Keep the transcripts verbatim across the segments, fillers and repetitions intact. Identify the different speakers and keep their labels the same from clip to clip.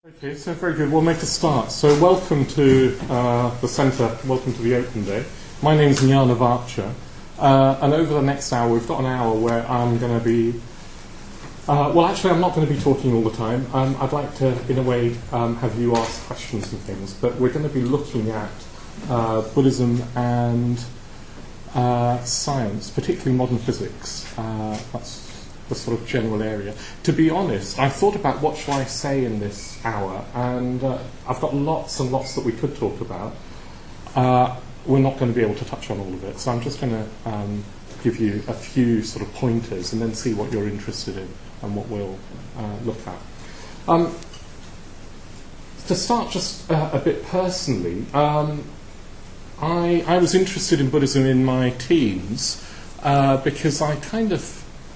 Speaker 1: Okay, so very good. We'll make a start. So welcome to uh, the centre, welcome to the Open Day. My name's Jana Varcha, uh, and over the next hour, we've got an hour where I'm going to be, uh, well actually I'm not going to be talking all the time. Um, I'd like to, in a way, um, have you ask questions and things, but we're going to be looking at uh, Buddhism and uh, science, particularly modern physics. Uh, that's the sort of general area. To be honest, I thought about what shall I say in this hour, and uh, I've got lots and lots that we could talk about. Uh, we're not going to be able to touch on all of it, so I'm just going to um, give you a few sort of pointers and then see what you're interested in and what we'll uh, look at. Um, to start just uh, a bit personally, um, I, I was interested in Buddhism in my teens uh, because I kind of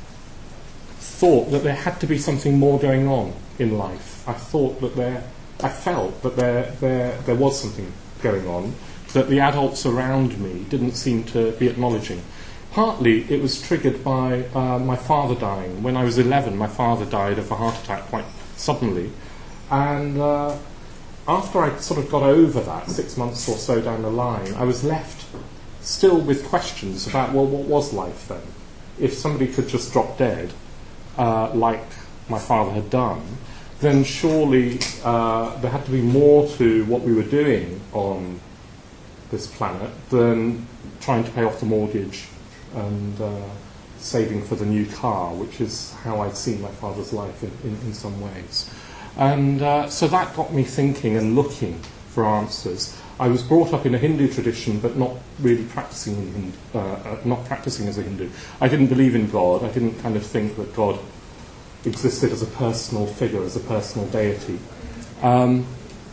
Speaker 1: thought that there had to be something more going on in life. I thought that there, I felt that there, there, there was something going on that the adults around me didn't seem to be acknowledging. Partly it was triggered by uh, my father dying. When I was eleven, my father died of a heart attack quite suddenly, and uh, after I sort of got over that, six months or so down the line, I was left still with questions about, well, what was life then? If somebody could just drop dead, Uh, like my father had done, then surely uh, there had to be more to what we were doing on this planet than trying to pay off the mortgage and uh, saving for the new car, which is how I'd seen my father's life in, in, in some ways. And uh, so that got me thinking and looking for answers. I was brought up in a Hindu tradition, but not really practicing in Hindu, uh, uh, not practicing as a Hindu. I didn't believe in God. I didn't kind of think that God existed as a personal figure, as a personal deity. Um,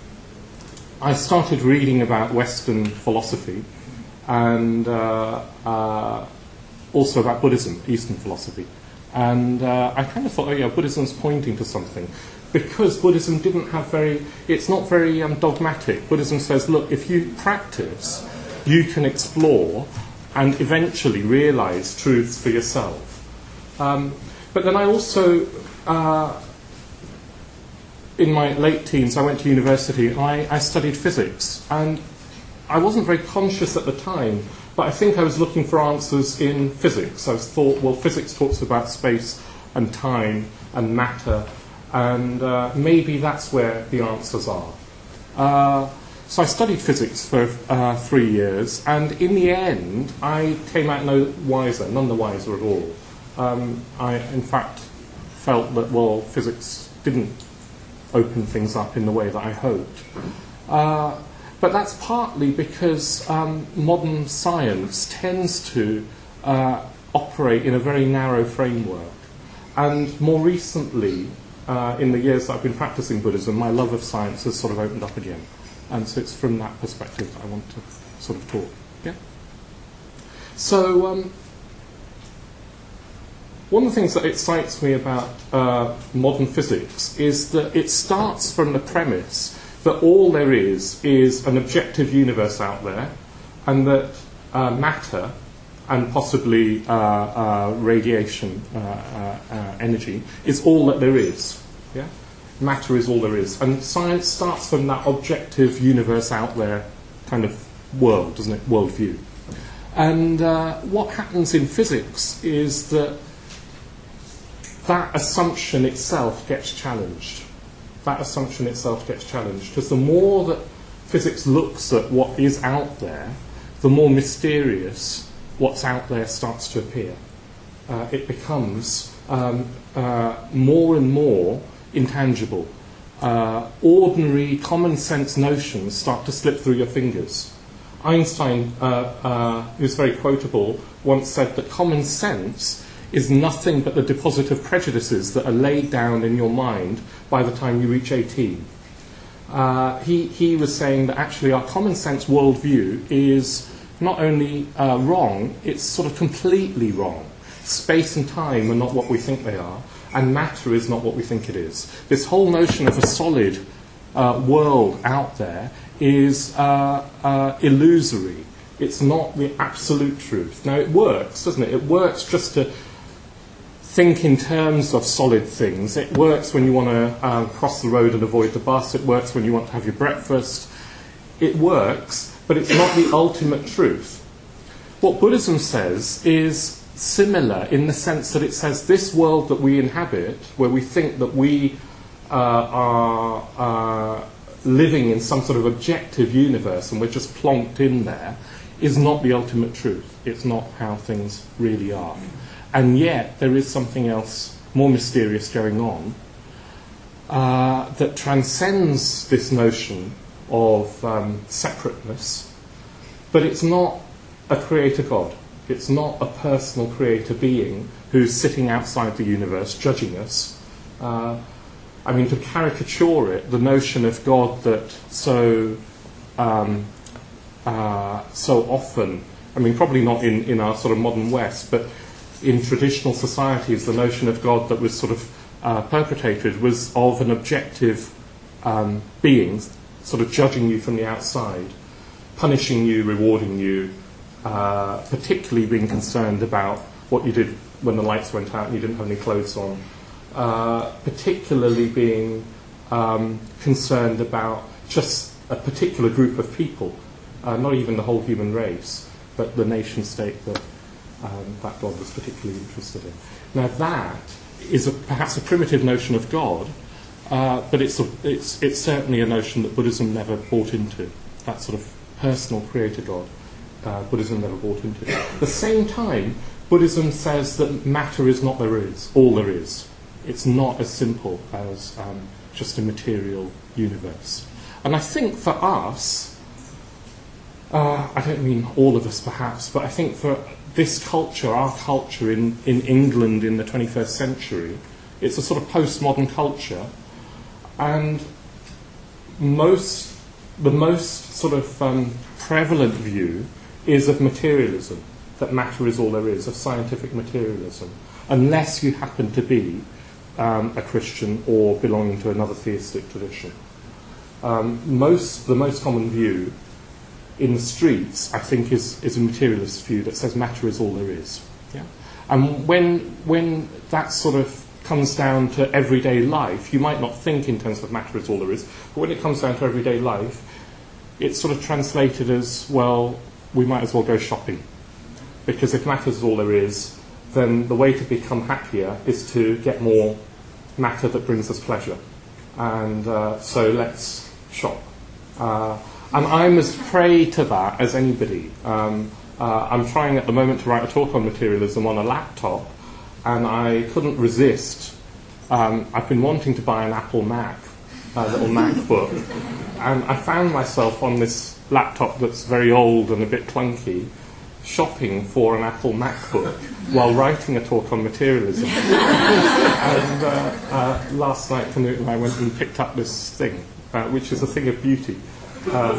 Speaker 1: I started reading about Western philosophy and uh, uh, also about Buddhism, Eastern philosophy. And uh, I kind of thought, oh yeah, Buddhism's pointing to something. Because Buddhism didn't have very, it's not very um, dogmatic. Buddhism says, look, if you practice, you can explore and eventually realize truths for yourself. Um, but then I also, uh, in my late teens, I went to university, I, I studied physics, and I wasn't very conscious at the time, but I think I was looking for answers in physics. I thought, well, physics talks about space and time and matter, and uh, maybe that's where the answers are. Uh, so I studied physics for uh, three years, and in the end, I came out no wiser, none the wiser at all. Um, I, in fact, felt that, well, physics didn't open things up in the way that I hoped. Uh, but that's partly because um, modern science tends to uh, operate in a very narrow framework. And more recently, Uh, in the years that I've been practicing Buddhism, my love of science has sort of opened up again. And so it's from that perspective that I want to sort of talk. Yeah? So, um, one of the things that excites me about uh, modern physics is that it starts from the premise that all there is is an objective universe out there, and that uh, matter and possibly uh, uh, radiation uh, uh, uh, energy is all that there is. Yeah? Matter is all there is. And science starts from that objective universe out there kind of world, doesn't it? Worldview. And uh, what happens in physics is that that assumption itself gets challenged. That assumption itself gets challenged. Because the more that physics looks at what is out there, the more mysterious what's out there starts to appear. Uh, it becomes um, uh, more and more intangible. Uh, ordinary common sense notions start to slip through your fingers. Einstein, uh, uh, who's very quotable, once said that common sense is nothing but the deposit of prejudices that are laid down in your mind by the time you reach eighteen. Uh, he, he was saying that actually our common sense worldview is not only uh, wrong, it's sort of completely wrong. Space and time are not what we think they are, and matter is not what we think it is. This whole notion of a solid uh, world out there is uh, uh, illusory. It's not the absolute truth. Now, it works, doesn't it? It works just to think in terms of solid things. It works when you want to um, cross the road and avoid the bus. It works when you want to have your breakfast. It works, but it's not the ultimate truth. What Buddhism says is similar in the sense that it says this world that we inhabit, where we think that we uh, are uh, living in some sort of objective universe and we're just plonked in there, is not the ultimate truth. It's not how things really are. And yet there is something else more mysterious going on uh, that transcends this notion of um, separateness, but it's not a creator God. It's not a personal creator being who's sitting outside the universe judging us. Uh, I mean, to caricature it, the notion of God that so um, uh, so often, I mean, probably not in, in our sort of modern West, but in traditional societies, the notion of God that was sort of uh, perpetrated was of an objective um, being, sort of judging you from the outside, punishing you, rewarding you, uh, particularly being concerned about what you did when the lights went out and you didn't have any clothes on, uh, particularly being um, concerned about just a particular group of people, uh, not even the whole human race, but the nation state that um, that God was particularly interested in. Now that is a, perhaps a primitive notion of God, uh, but it's, a, it's, it's certainly a notion that Buddhism never bought into, that sort of personal creator God. Uh, Buddhism never bought into. At the same time, Buddhism says that matter is not there is, all there is. It's not as simple as um, just a material universe. And I think for us, uh, I don't mean all of us perhaps, but I think for this culture, our culture in, in England in the twenty-first century, it's a sort of postmodern culture, and most, the most sort of um, prevalent view is of materialism, that matter is all there is, of scientific materialism, unless you happen to be um, a Christian or belonging to another theistic tradition. Um, most, the most common view in the streets, I think, is, is a materialist view that says matter is all there is. Yeah? And when, when that sort of comes down to everyday life, you might not think in terms of matter is all there is, but when it comes down to everyday life, it's sort of translated as, well, we might as well go shopping. Because if matter is all there is, then the way to become happier is to get more matter that brings us pleasure. And uh, so let's shop. Uh, and I'm as prey to that as anybody. Um, uh, I'm trying at the moment to write a talk on materialism on a laptop, and I couldn't resist. Um, I've been wanting to buy an Apple Mac, a little MacBook, and I found myself on this laptop that's very old and a bit clunky, shopping for an Apple MacBook while writing a talk on materialism. and uh, uh, last night, Canute and I went and picked up this thing, uh, which is a thing of beauty. Um,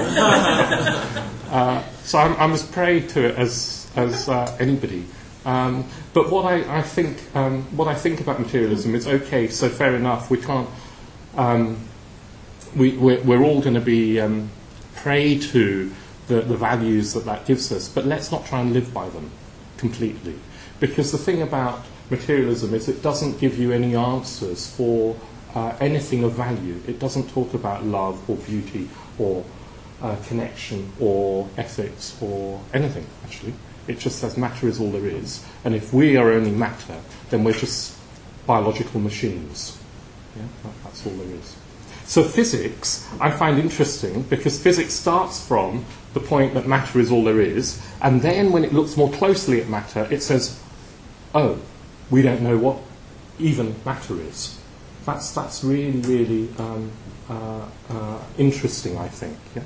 Speaker 1: uh, so I'm, I'm as prey to it as as uh, anybody. Um, but what I, I think, um, what I think about materialism is, okay, so fair enough. We can't. Um, we we're, we're all going to be um, prey to the, the values that that gives us, but let's not try and live by them completely. Because the thing about materialism is it doesn't give you any answers for uh, anything of value. It doesn't talk about love or beauty or uh, connection or ethics or anything, actually. It just says matter is all there is. And if we are only matter, then we're just biological machines. Yeah? That, that's all there is. So physics I find interesting because physics starts from the point that matter is all there is, and then when it looks more closely at matter, it says, oh, we don't know what even matter is. That's, that's really, really um, uh, uh, interesting, I think. Yeah?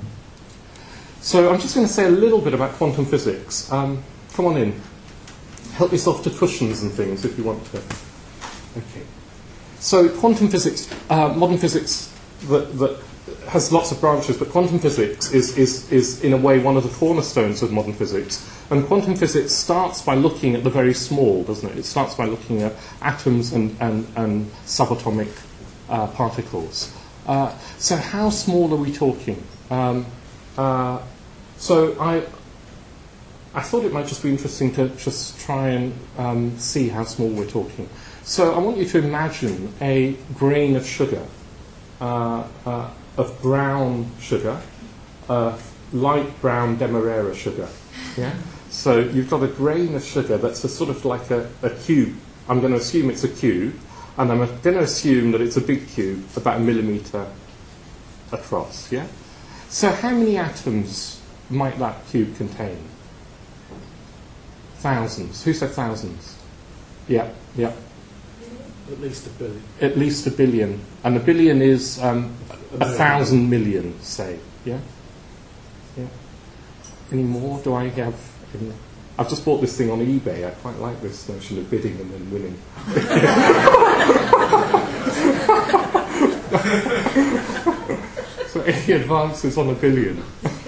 Speaker 1: So I'm just going to say a little bit about quantum physics. Um, come on in. Help yourself to cushions and things if you want to. Okay. So quantum physics, uh, modern physics that, that has lots of branches, but quantum physics is, is, is in a way one of the cornerstones of modern physics. And quantum physics starts by looking at the very small, doesn't it? It starts by looking at atoms and, and, and subatomic uh, particles. Uh, so how small are we talking? Um, uh, so I, I thought it might just be interesting to just try and um, see how small we're talking. So I want you to imagine a grain of sugar, uh, uh, of brown sugar, uh, light brown demerara sugar. Yeah. So you've got a grain of sugar that's a sort of like a, a cube. I'm going to assume it's a cube, and I'm going to assume that it's a big cube, about a millimetre across. Yeah. So how many atoms might that cube contain? Thousands. Who said thousands? Yeah. Yeah.
Speaker 2: At least a billion.
Speaker 1: At least a billion. And a billion is um, a, a thousand million, say. Yeah? Yeah. Any more? Do I have... Any? I've just bought this thing on eBay. I quite like this notion of bidding and then winning. So any advances on a billion?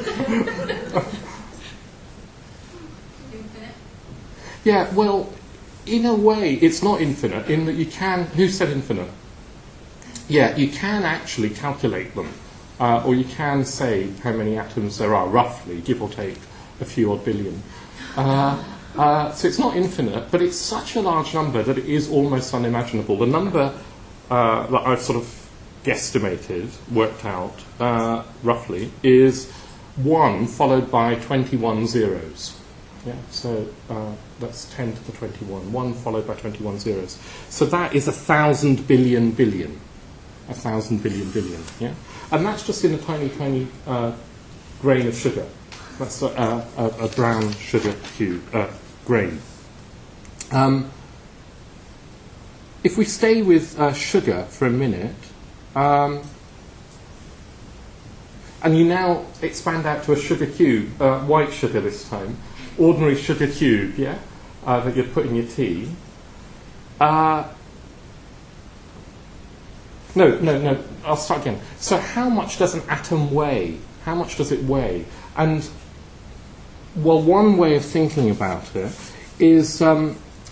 Speaker 3: Infinite?
Speaker 1: Yeah, well... In a way, it's not infinite, in that you can... Who said infinite? Yeah, you can actually calculate them. Uh, or you can say how many atoms there are, roughly, give or take a few odd billion. Uh, uh, so it's not infinite, but it's such a large number that it is almost unimaginable. The number uh, that I've sort of guesstimated, worked out, uh, roughly, is one followed by twenty-one zeros. Yeah, so uh, that's ten to the twenty-one. One followed by twenty-one zeros. So that is a thousand billion billion. A thousand billion billion, yeah? And that's just in a tiny, tiny uh, grain of sugar. That's a, a, a brown sugar cube, uh, grain. Um, if we stay with uh, sugar for a minute, um, and you now expand out to a sugar cube, uh, white sugar this time, ordinary sugar cube, yeah, uh, that you put in your tea. Uh, no, no, no, I'll start again. So how much does an atom weigh? How much does it weigh? And, well, one way of thinking about it is um,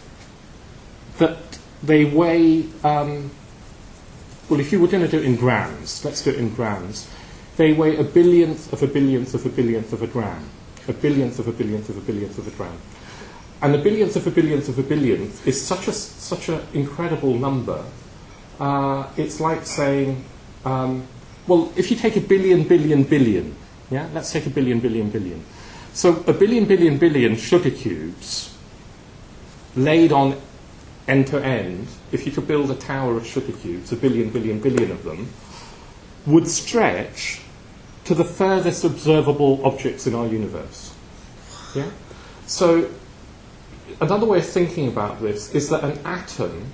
Speaker 1: that they weigh, um, well, if you were going to do it in grams, let's do it in grams, they weigh a billionth of a billionth of a billionth of a gram. A billionth of a billionth of a billionth of a gram. And a billionth of a billionth of a billionth is such a such an incredible number. Uh, it's like saying, um, well, if you take a billion, billion, billion, yeah, let's take a billion, billion, billion. So a billion, billion, billion sugar cubes laid on end to end, if you could build a tower of sugar cubes, a billion, billion, billion of them, would stretch to the furthest observable objects in our universe. Yeah? So, another way of thinking about this is that an atom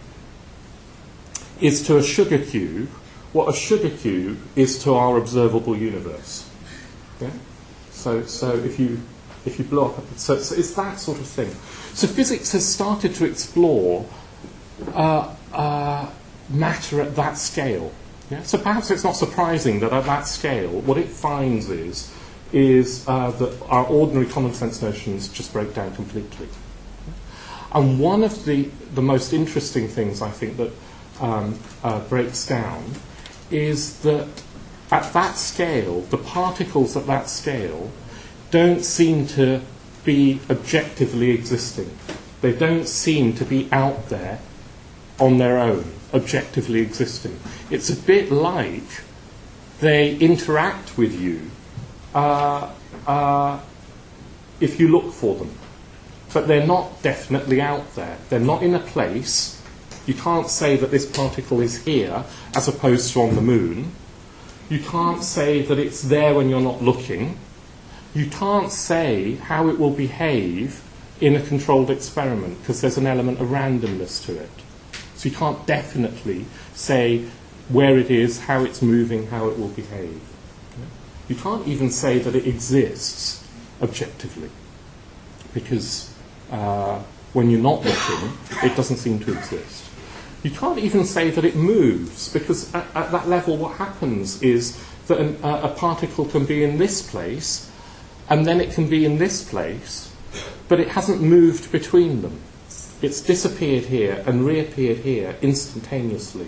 Speaker 1: is to a sugar cube what a sugar cube is to our observable universe. Yeah? So, so if you if you blow up, so, so it's that sort of thing. So physics has started to explore uh, uh, matter at that scale. Yeah? So perhaps it's not surprising that at that scale, what it finds is, is uh, that our ordinary common sense notions just break down completely. And one of the, the most interesting things I think that um, uh, breaks down is that at that scale, the particles at that scale don't seem to be objectively existing. They don't seem to be out there on their own, objectively existing. It's a bit like they interact with you uh, uh, if you look for them. But they're not definitely out there. They're not in a place. You can't say that this particle is here as opposed to on the moon. You can't say that it's there when you're not looking. You can't say how it will behave in a controlled experiment because there's an element of randomness to it. So you can't definitely say where it is, how it's moving, how it will behave. You can't even say that it exists objectively because uh, when you're not looking, it doesn't seem to exist. You can't even say that it moves because at, at that level what happens is that an, uh, a particle can be in this place and then it can be in this place, but it hasn't moved between them. It's disappeared here and reappeared here instantaneously.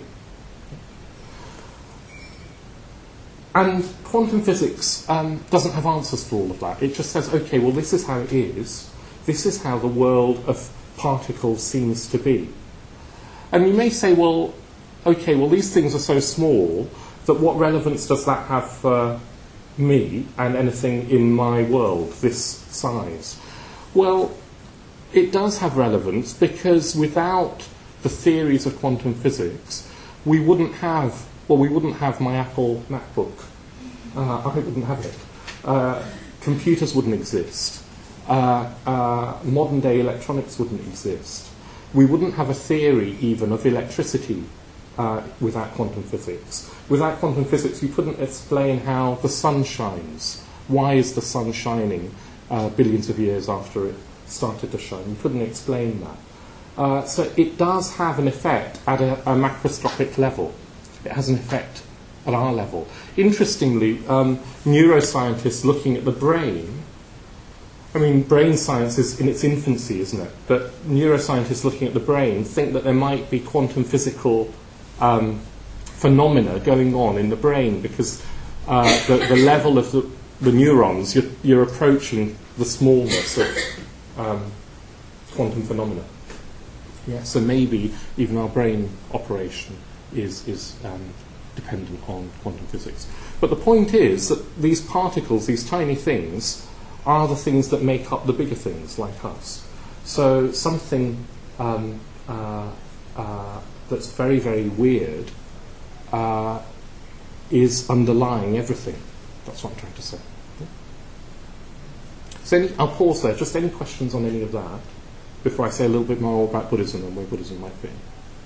Speaker 1: And quantum physics um, doesn't have answers for all of that. It just says, okay, well, this is how it is. This is how the world of particles seems to be. And you may say, well, okay, well, these things are so small that what relevance does that have for me and anything in my world this size? Well, it does have relevance because without the theories of quantum physics, we wouldn't have, well, we wouldn't have my Apple MacBook. Uh, I wouldn't have it. Uh, computers wouldn't exist. Uh, uh, modern day electronics wouldn't exist. We wouldn't have a theory even of electricity uh, without quantum physics. Without quantum physics, you couldn't explain how the sun shines. Why is the sun shining uh, billions of years after it started to shine? You couldn't explain that. Uh, so it does have an effect at a, a macroscopic level. It has an effect at our level. Interestingly, um, neuroscientists looking at the brain, I mean, brain science is in its infancy, isn't it? But neuroscientists looking at the brain think that there might be quantum physical um, phenomena going on in the brain because uh, the, the level of the, the neurons, you're, you're approaching the smallness of um, quantum phenomena. Yeah, so maybe even our brain operation is, is um, dependent on quantum physics. But the point is that these particles, these tiny things, are the things that make up the bigger things like us. So something um, uh, uh, that's very, very weird uh, is underlying everything. That's what I'm trying to say. Yeah. So any, I'll pause there. Just any questions on any of that before I say a little bit more about Buddhism and where Buddhism might fit.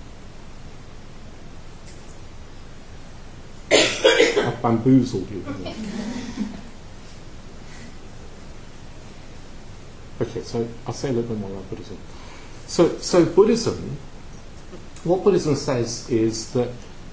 Speaker 1: I've bamboozled you. Okay, so I'll say a little bit more about Buddhism. So, so Buddhism, what Buddhism says is that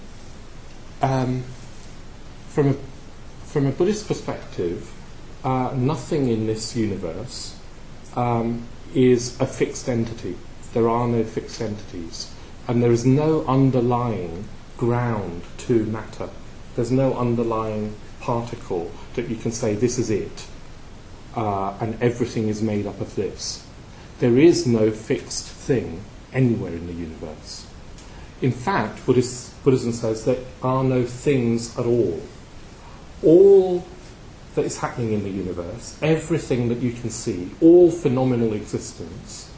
Speaker 1: um, from a from a Buddhist perspective, uh, nothing in this universe um, is a fixed entity. There are no fixed entities, and there is no underlying ground to matter. There's no underlying particle that you can say this is it. Uh, and everything is made up of this. There is no fixed thing anywhere in the universe. In fact, Buddhist, Buddhism says there are no things at all. All that is happening in the universe, everything that you can see, all phenomenal existence,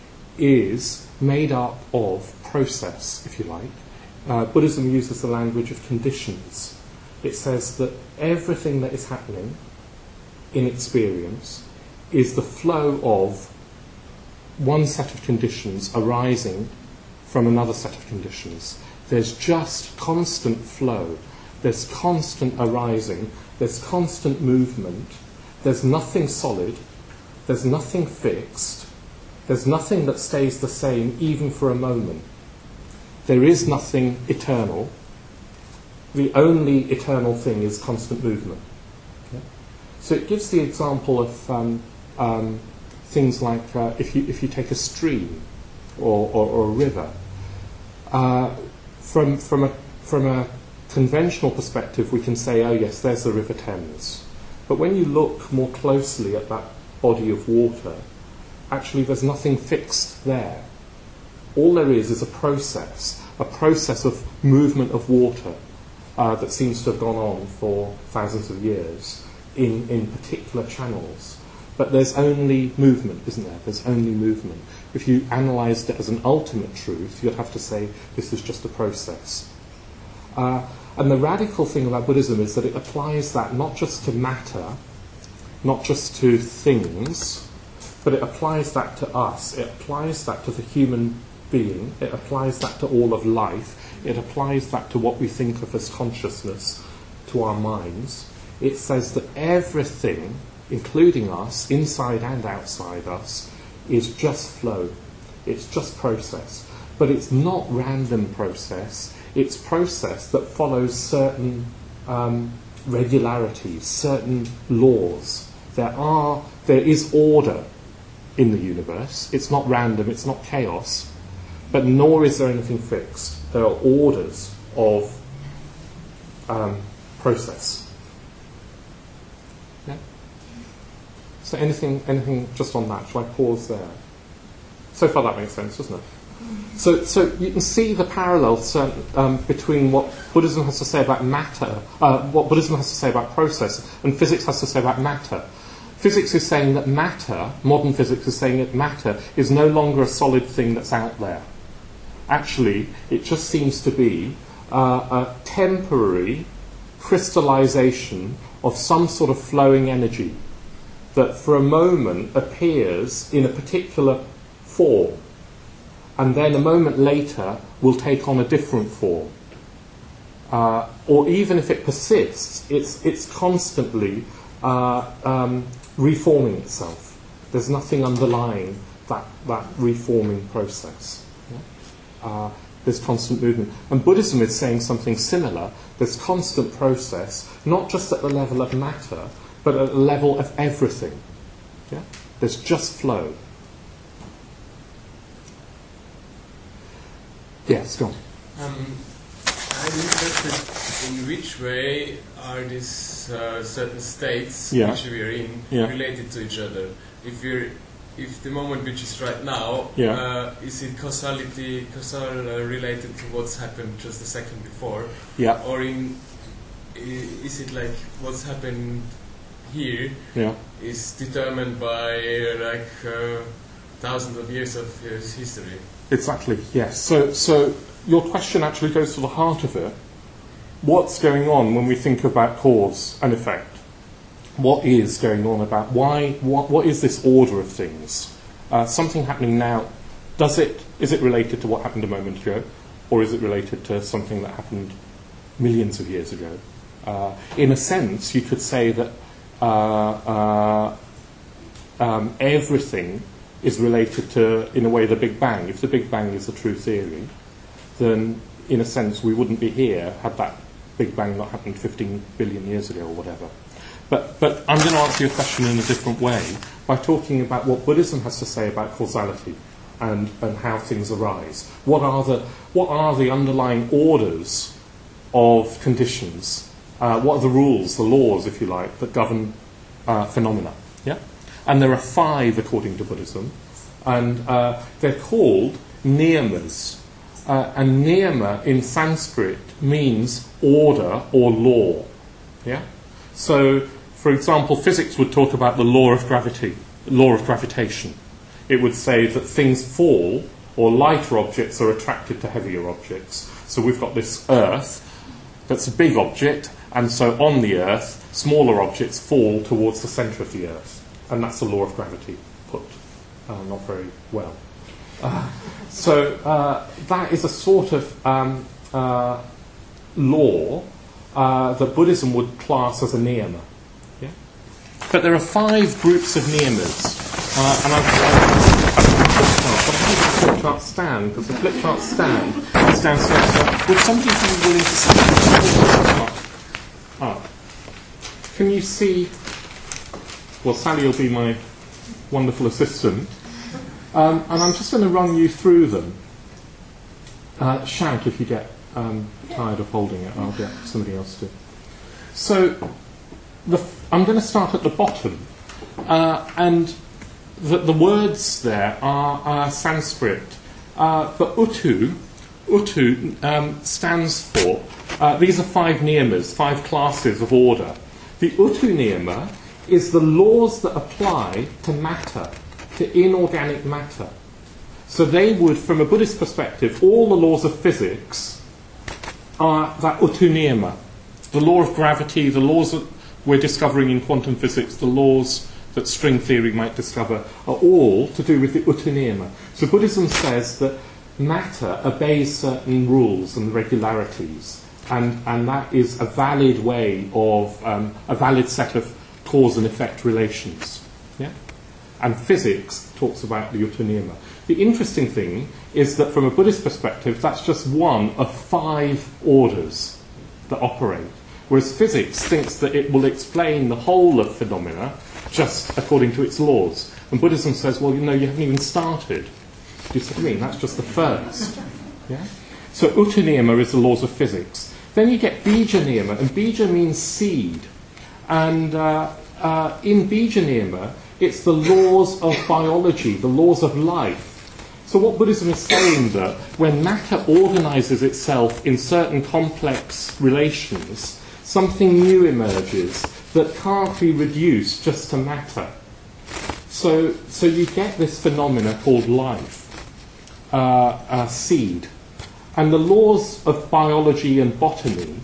Speaker 1: is made up of process, if you like. Uh, Buddhism uses the language of conditions. It says that everything that is happening in experience is the flow of one set of conditions arising from another set of conditions. There's just constant flow. There's constant arising. There's constant movement. There's nothing solid. There's nothing fixed. There's nothing that stays the same even for a moment. There is nothing eternal. The only eternal thing is constant movement. So it gives the example of um, um, things like uh, if you if you take a stream or, or, or a river. Uh, from from a from a conventional perspective, we can say, oh yes, there's the River Thames. But when you look more closely at that body of water, actually there's nothing fixed there. All there is is a process, a process of movement of water uh, that seems to have gone on for thousands of years. In, in particular channels. But there's only movement, isn't there? There's only movement. If you analysed it as an ultimate truth, you'd have to say this is just a process. Uh, and the radical thing about Buddhism is that it applies that not just to matter, not just to things, but it applies that to us. It applies that to the human being. It applies that to all of life. It applies that to what we think of as consciousness, to our minds. It says that everything, including us, inside and outside us, is just flow. It's just process. But it's not random process. It's process that follows certain um, regularities, certain laws. There are, there is order in the universe. It's not random, it's not chaos. But nor is there anything fixed. There are orders of um, process. So anything, anything just on that? Shall I pause there? So far that makes sense, doesn't it? So, so you can see the parallels uh, um, between what Buddhism has to say about matter, uh, what Buddhism has to say about process, and physics has to say about matter. Physics is saying that matter, modern physics is saying that matter is no longer a solid thing that's out there. Actually, it just seems to be uh, a temporary crystallization of some sort of flowing energy that for a moment appears in a particular form, and then a moment later will take on a different form. Uh, or even if it persists, it's, it's constantly uh, um, reforming itself. There's nothing underlying that, that reforming process. Yeah? Uh, there's constant movement. And Buddhism is saying something similar. There's constant process, not just at the level of matter, but at the level of everything. Yeah? There's just flow. Yes, go on.
Speaker 3: Um, I'm interested in which way are these uh, certain states
Speaker 1: Yeah.
Speaker 3: which we are in
Speaker 1: Yeah.
Speaker 3: related to each other. If we're, if the moment which is right now,
Speaker 1: Yeah.
Speaker 3: uh, is it causality, causal uh, related to what's happened just a second before,
Speaker 1: Yeah,
Speaker 3: or in, i- is it like what's happened here
Speaker 1: yeah.
Speaker 3: is determined by uh, like uh, thousands of years of uh, history?
Speaker 1: Exactly, yes. So, so your question actually goes to the heart of it. What's going on when we think about cause and effect? What is going on about why? What, what is this order of things? Uh, something happening now. Does it? Is it related to what happened a moment ago, or is it related to something that happened millions of years ago? Uh, in a sense, you could say that uh, uh, um, everything is related to, in a way, the Big Bang. If the Big Bang is the true theory, then, in a sense, we wouldn't be here had that Big Bang not happened fifteen billion years ago or whatever. But, but I'm going to answer your question in a different way by talking about what Buddhism has to say about causality and, and how things arise. What are the, what are the underlying orders of conditions? Uh, what are the rules, the laws, if you like, that govern uh, phenomena? Yeah? And there are five, according to Buddhism, and uh, they're called niyamas. Uh, and niyama in Sanskrit means order or law. Yeah? So, for example, physics would talk about the law of gravity, law of gravitation. It would say that things fall, or lighter objects are attracted to heavier objects. So we've got this Earth that's a big object, and so on the Earth, smaller objects fall towards the centre of the Earth. And that's the law of gravity, put uh, not very well. Uh, so uh, that is a sort of um, uh, law uh, that Buddhism would class as a niyama. Yeah? But there are five groups of niyamas. Uh, and I've got a flip chart stand, because the flip chart stand is downstairs. So would somebody be willing to stand? Ah. Can you see? Well, Sally will be my wonderful assistant. Um, and I'm just going to run you through them. Uh, shout if you get um, tired of holding it. I'll get somebody else to. So the f- I'm going to start at the bottom. Uh, and the, the words there are, are Sanskrit. Uh, but Utu, Utu um, stands for, uh, these are five niyamas, five classes of order. The Utu niyama is the laws that apply to matter, to inorganic matter. So they would, from a Buddhist perspective, all the laws of physics are that Utu niyama. The law of gravity, the laws that we're discovering in quantum physics, the laws that string theory might discover, are all to do with the Utu niyama. So Buddhism says that matter obeys certain rules and regularities, and, and that is a valid way of, um, a valid set of cause and effect relations. Yeah? And physics talks about the Utu niyama. The interesting thing is that from a Buddhist perspective, that's just one of five orders that operate. Whereas physics thinks that it will explain the whole of phenomena just according to its laws. And Buddhism says, well, you know, you haven't even started. Do you see what I mean? That's just the first. Yeah? So Utu niyama is the laws of physics. Then you get Bija niyama, and Bija means seed. And uh, uh, in Bija niyama, it's the laws of biology, the laws of life, So what Buddhism is saying that when matter organizes itself in certain complex relations, something new emerges that can't be reduced just to matter. So, so you get this phenomena called life, uh, a seed. And the laws of biology and botany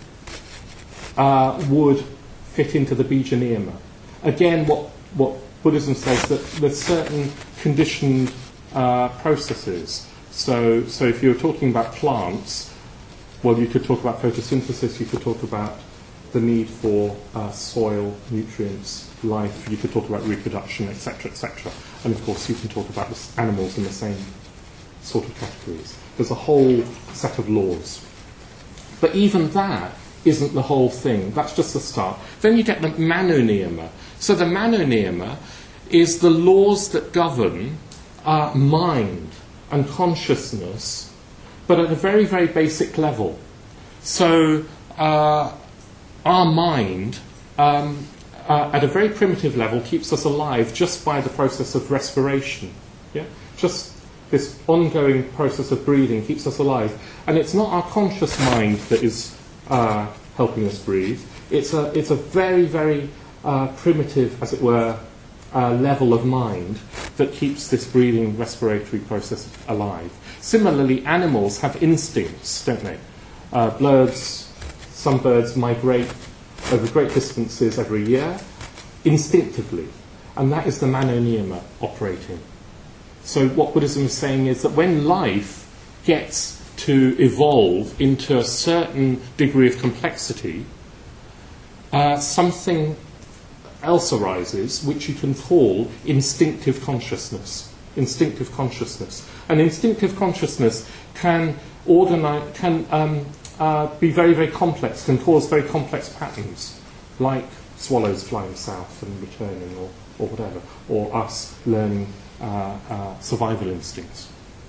Speaker 1: uh, would fit into the bija niyama. Again, what, what Buddhism says that there's certain conditioned uh, processes. So, so if you're talking about plants, well, you could talk about photosynthesis, you could talk about the need for uh, soil, nutrients, life, you could talk about reproduction, et cetera, et cetera. And of course, you can talk about the animals in the same sort of categories. There's a whole set of laws. But even that isn't the whole thing. That's just the start. Then you get the mano niyama. So the mano niyama is the laws that govern uh, mind and consciousness, but at a very, very basic level. So uh, our mind, um, uh, at a very primitive level, keeps us alive just by the process of respiration. Yeah, just this ongoing process of breathing keeps us alive, and it's not our conscious mind that is uh, helping us breathe. It's a it's a very, very uh, primitive, as it were, uh, level of mind that keeps this breathing, respiratory process alive. Similarly, animals have instincts, don't they? Uh, birds, some birds migrate over great distances every year, instinctively, and that is the mano niyama operating. So what Buddhism is saying is that when life gets to evolve into a certain degree of complexity, uh, something else arises which you can call instinctive consciousness. Instinctive consciousness. And instinctive consciousness can organize, can um, uh, be very, very complex, can cause very complex patterns, like swallows flying south and returning, or, or whatever, or us learning uh, uh, survival instincts.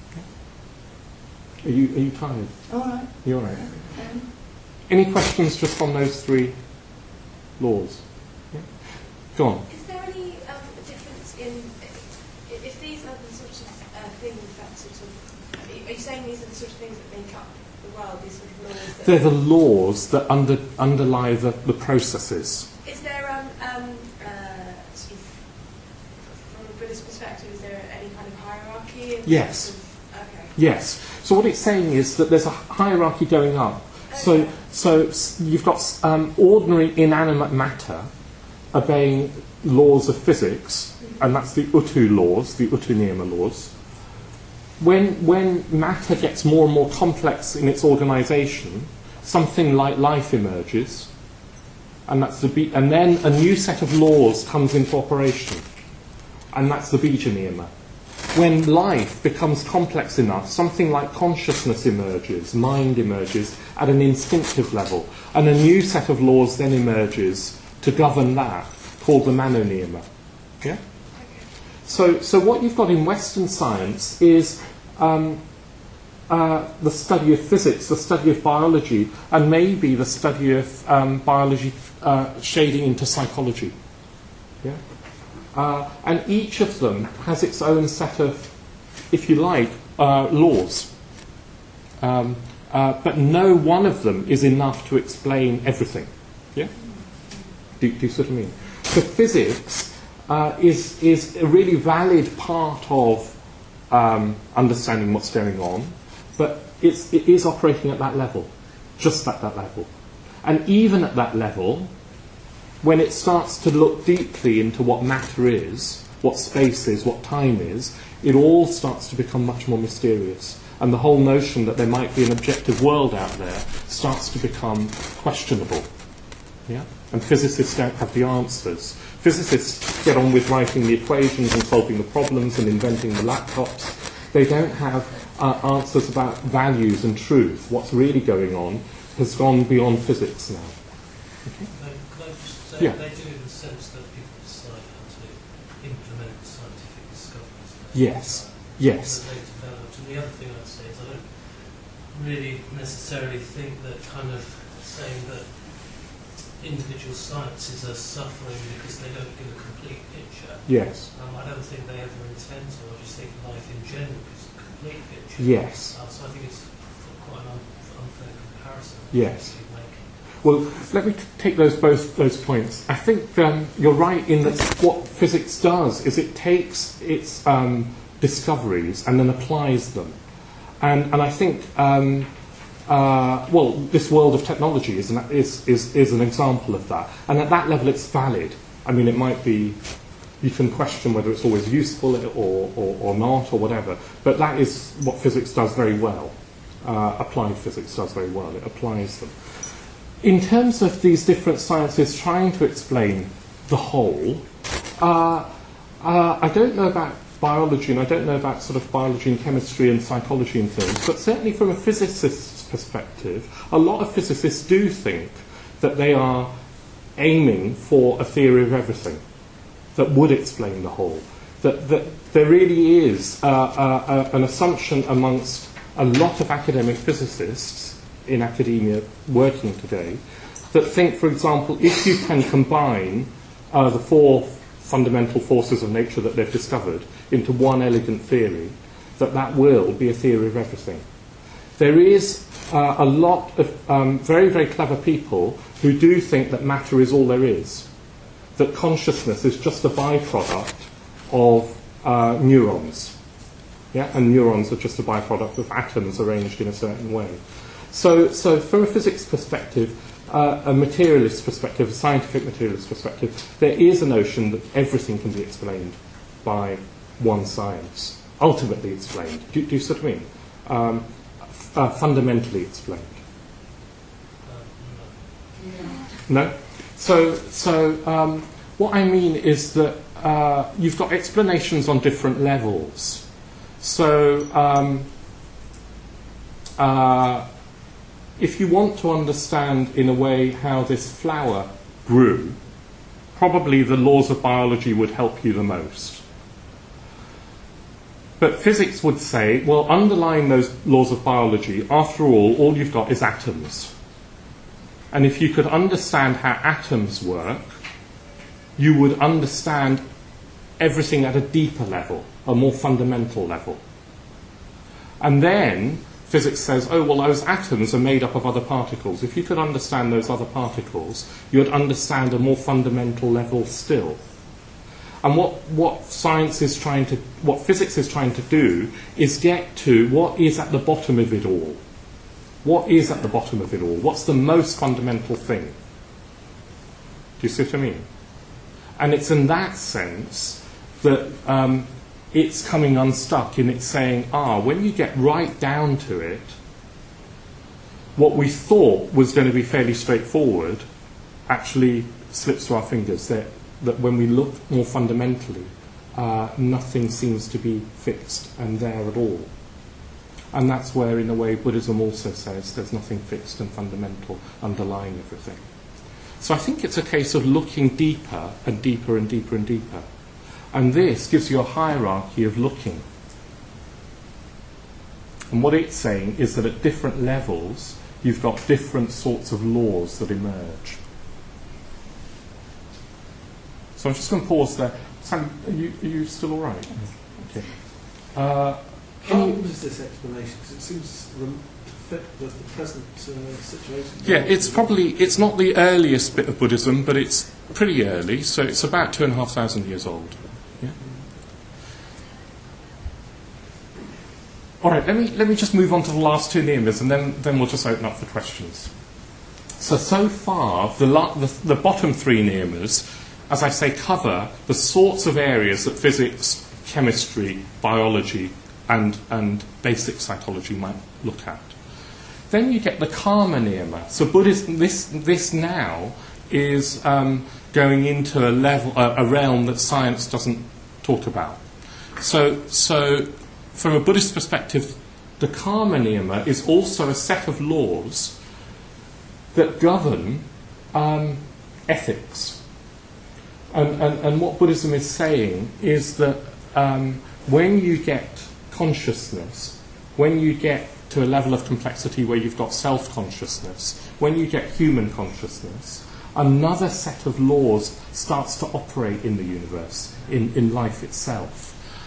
Speaker 1: Are you, are you tired?
Speaker 4: All right.
Speaker 1: You're all right.
Speaker 4: Um,
Speaker 1: Any questions just on those three laws? Yeah? Go on.
Speaker 5: Is there any um, difference in if, if these are the sort of uh, things that sort of? Are you saying these are the sort of things that make up the world? These sort of laws. That
Speaker 1: They're the laws that under, underlie the, the processes.
Speaker 5: Is there um, um, uh, sort of from a Buddhist perspective? Is there any kind of hierarchy? In
Speaker 1: Yes.
Speaker 5: terms of, okay.
Speaker 1: Yes. So what it's saying is that there's a hierarchy going up. So,
Speaker 5: Okay.
Speaker 1: so s- you've got um, ordinary inanimate matter obeying laws of physics, and that's the Utu laws, the Utu Niyama laws. When, when matter gets more and more complex in its organisation, something like life emerges, and that's the be- and then a new set of laws comes into operation, and that's the Bija Niyama. When life becomes complex enough, something like consciousness emerges, mind emerges at an instinctive level, and a new set of laws then emerges to govern that, called the Mano Niyama. Yeah? So, so what you've got in Western science is um, uh, the study of physics, the study of biology, and maybe the study of um, biology uh, shading into psychology. Yeah? Uh, and each of them has its own set of, if you like, uh, laws. Um, uh, but no one of them is enough to explain everything. Yeah? Do, do you see what I mean? So physics uh, is, is a really valid part of um, understanding what's going on, but it's, it is operating at that level, just at that level. And even at that level, when it starts to look deeply into what matter is, what space is, what time is, it all starts to become much more mysterious. And the whole notion that there might be an objective world out there starts to become questionable. Yeah? And physicists don't have the answers. Physicists get on with writing the equations and solving the problems and inventing the laptops. They don't have uh, answers about values and truth. What's really going on has gone beyond physics now. Okay?
Speaker 6: They,
Speaker 1: Yeah.
Speaker 6: they do in the sense that people decide how to implement scientific discoveries.
Speaker 1: Yes. Yes.
Speaker 6: That they developed. And the other thing I'd say is I don't really necessarily think that kind of saying that individual sciences are suffering because they don't give a complete picture.
Speaker 1: Yes.
Speaker 6: Um, I don't think they ever intend to. I just think life in general is complete picture.
Speaker 1: Yes.
Speaker 6: Uh, so I think it's quite an un- unfair comparison.
Speaker 1: Yes.
Speaker 6: to make.
Speaker 1: Well, let me t- take those both those points. I think um, you're right in that what physics does is it takes its um, discoveries and then applies them. And, and I think, um, uh, well, this world of technology is an, is, is, is an example of that. And at that level, it's valid. I mean, it might be, you can question whether it's always useful or, or, or not or whatever, but that is what physics does very well. Uh, applied physics does very well. It applies them. In terms of these different sciences trying to explain the whole, uh, uh, I don't know about biology, and I don't know about sort of biology and chemistry and psychology and things, but certainly from a physicist's perspective, a lot of physicists do think that they are aiming for a theory of everything that would explain the whole. That, that there really is uh, uh, uh, an assumption amongst a lot of academic physicists in academia working today that think, for example, if you can combine uh, the four fundamental forces of nature that they've discovered into one elegant theory, that that will be a theory of everything. There is uh, a lot of um, very, very clever people who do think that matter is all there is, that consciousness is just a byproduct of uh, neurons. Yeah? And neurons are just a byproduct of atoms arranged in a certain way. So, so from a physics perspective, uh, a materialist perspective, a scientific materialist perspective, there is a notion that everything can be explained by one science. Ultimately explained. Do, do you see what I mean? Um, f- uh, fundamentally explained. No? So, so um, what I mean is that uh, you've got explanations on different levels. So, um, uh, if you want to understand in a way how this flower grew, probably the laws of biology would help you the most. But physics would say, well, underlying those laws of biology, after all, all you've got is atoms. And if you could understand how atoms work, you would understand everything at a deeper level, a more fundamental level. And then physics says, oh, well, those atoms are made up of other particles. If you could understand those other particles, you would understand a more fundamental level still. And what, what science is trying to, what physics is trying to do is get to what is at the bottom of it all. What is at the bottom of it all? What's the most fundamental thing? Do you see what I mean? And it's in that sense that um, it's coming unstuck, and it's saying, ah, when you get right down to it, what we thought was going to be fairly straightforward actually slips through our fingers. That, that when we look more fundamentally, uh, nothing seems to be fixed and there at all. And that's where, in a way, Buddhism also says there's nothing fixed and fundamental underlying everything. So I think it's a case of looking deeper and deeper and deeper and deeper. And this gives you a hierarchy of looking. And what it's saying is that at different levels, you've got different sorts of laws that emerge. So I'm just going to pause there. Sam, are you, are you still all right? Okay. Uh,
Speaker 2: How old is this explanation? Because it seems rem- to fit the, the present uh, situation.
Speaker 1: Yeah, it's probably, it's not the earliest bit of Buddhism, but it's pretty early, so it's about two and a half thousand years old. Yeah. All right, let me, let me just move on to the last two niyamas, and then, then we'll just open up for questions. So, so far, the, la- the, the bottom three niyamas, as I say, cover the sorts of areas that physics, chemistry, biology, and, and basic psychology might look at. Then you get the karma niyama. So Buddhism, this, this now is um, going into a level, a, a realm that science doesn't talk about. So, so from a Buddhist perspective, the karma niyama is also a set of laws that govern um, ethics. And, and, and what Buddhism is saying is that um, when you get consciousness, when you get to a level of complexity where you've got self-consciousness, when you get human consciousness, another set of laws starts to operate in the universe, in, in life itself.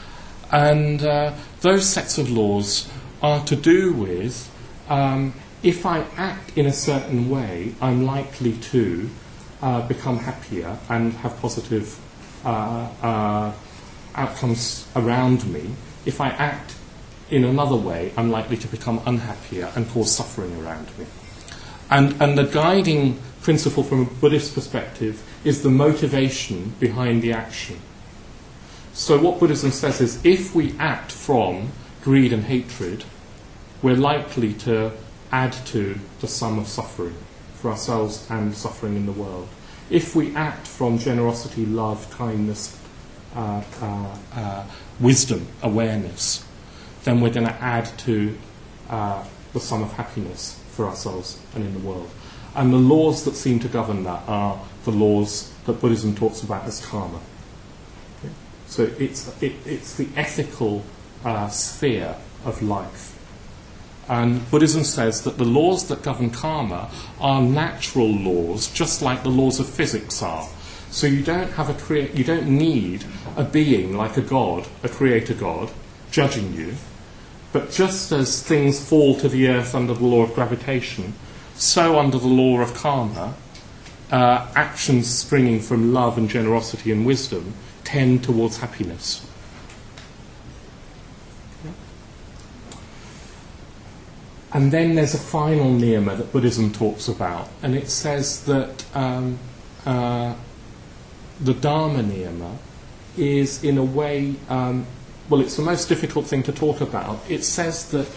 Speaker 1: And uh, those sets of laws are to do with um, if I act in a certain way, I'm likely to uh, become happier and have positive uh, uh, outcomes around me. If I act in another way, I'm likely to become unhappier and cause suffering around me. And, and the guiding principle from a Buddhist perspective is the motivation behind the action. So what Buddhism says is if we act from greed and hatred, we're likely to add to the sum of suffering for ourselves and suffering in the world. If we act from generosity, love, kindness, uh, uh, uh, wisdom, awareness, then we're going to add to uh, the sum of happiness for ourselves and in the world. And the laws that seem to govern that are the laws that Buddhism talks about as karma. Okay? So it's, it, it's the ethical uh, sphere of life. And Buddhism says that the laws that govern karma are natural laws, just like the laws of physics are. So you don't have a crea- you don't need a being like a god, a creator god, judging you. But just as things fall to the earth under the law of gravitation, so under the law of karma, uh, actions springing from love and generosity and wisdom tend towards happiness. And then there's a final niyama that Buddhism talks about, and it says that um, uh, the Dharma niyama is, in a way, um, well, it's the most difficult thing to talk about. It says that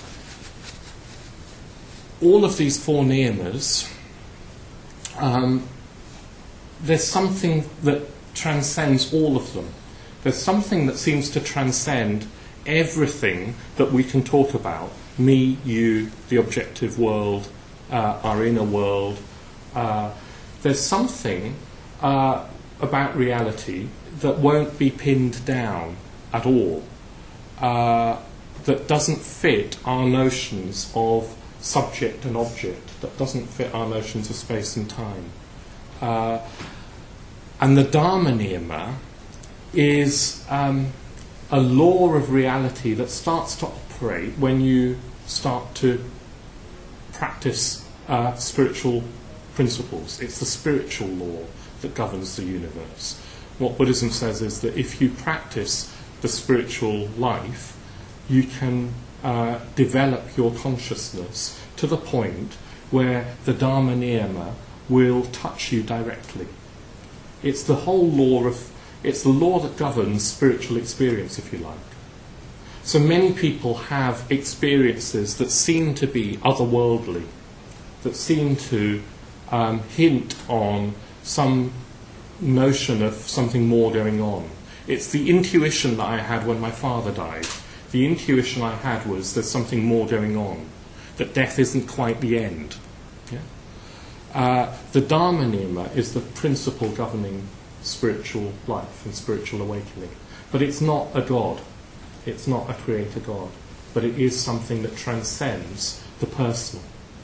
Speaker 1: all of these four niyamas, um, there's something that transcends all of them. There's something that seems to transcend everything that we can talk about. Me, you, the objective world, uh, our inner world. Uh, there's something uh, about reality that won't be pinned down at all, uh, that doesn't fit our notions of subject and object, that doesn't fit our notions of space and time. Uh, and the Dharma niyama is um, a law of reality that starts to operate when you start to practice uh, spiritual principles. It's the spiritual law that governs the universe. What Buddhism says is that if you practice the spiritual life, you can uh, develop your consciousness to the point where the Dharma niyama will touch you directly. It's the whole law of, it's the law that governs spiritual experience, if you like. So many people have experiences that seem to be otherworldly, that seem to um, hint on some notion of something more going on. It's the intuition that I had when my father died. The intuition I had was there's something more going on, that death isn't quite the end. Yeah? Uh, the Dharma niyama is the principle governing spiritual life and spiritual awakening. But it's not a god. It's not a creator God, but it is something that transcends the personal.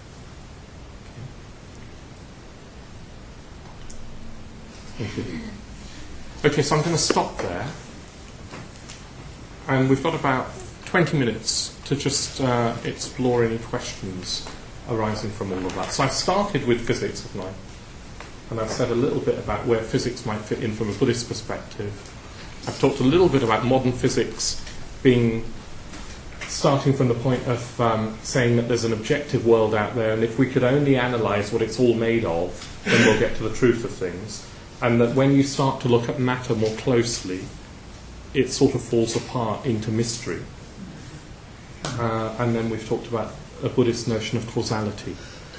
Speaker 1: Okay, Thank you. Okay, so I'm going to stop there. And we've got about twenty minutes to just uh, explore any questions arising from all of that. So I've started with physics, haven't I? And I've said a little bit about where physics might fit in from a Buddhist perspective. I've talked a little bit about modern physics being starting from the point of um, saying that there's an objective world out there, and if we could only analyse what it's all made of, then we'll get to the truth of things. And that when you start to look at matter more closely, it sort of falls apart into mystery. Uh, and then we've talked about a Buddhist notion of causality.